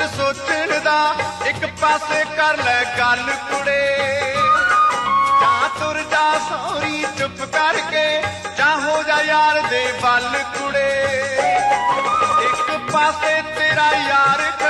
सोचण दा एक पासे कर लै गल कुड़े जा तुर जा सौरी चुप करके जा हो जा यार दे बल कुड़े एक पासे तेरा यार